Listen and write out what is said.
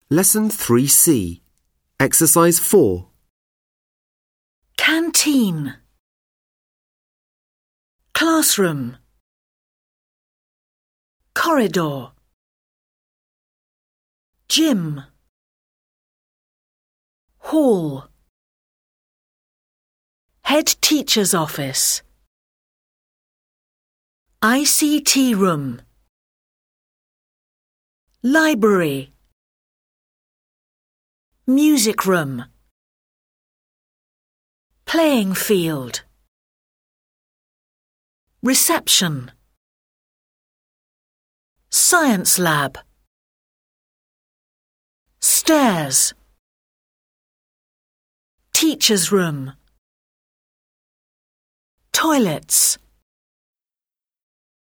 Lesson 3C. Exercise 4. Canteen. Classroom. Corridor. Gym. Hall. Head teacher's office. ICT room. Library. Music room. Playing field. Reception. Science lab. Stairs. Teacher's room. Toilets.